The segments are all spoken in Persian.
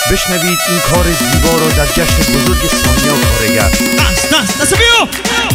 بشنوید این کار زیبا را در جشن بزرگ سانیا کارگر. دست بیو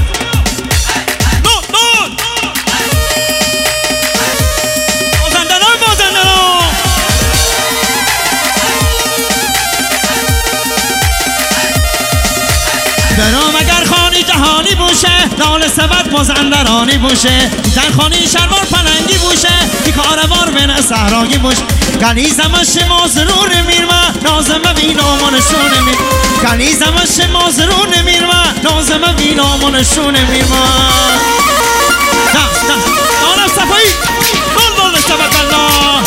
درام اگر خانی جهانی بوشه نال سبت مازندرانی بوشه در خانی شلوار پلنگی بوشه بی کاروار بین صحرایی بوشه کنیزمش مازرون میرما نازم بینامونشون میر کنیزمش مازرون میرما نازم بینامونشون میرما دست دانم صفایی بلبل سبت الله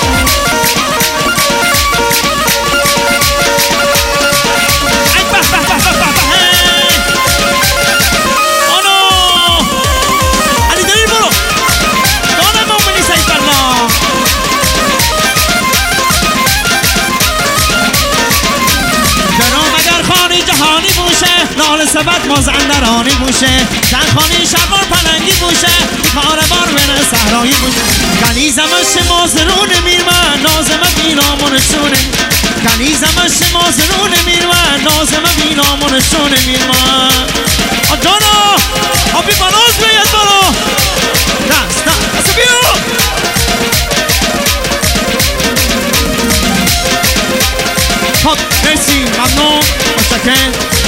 نال سبت مازندرانی بوشه در خانی شلوار پلنگی بوشه کاروار بین صحرایی بوشه کنیزمش مازرون میرما نازم بینامونشون کنیزمش مازرون میرما نازم بینامونشون میرما جانا آبی بناز بیاد بالا دست بیو خب مرسی ممنون متشکرم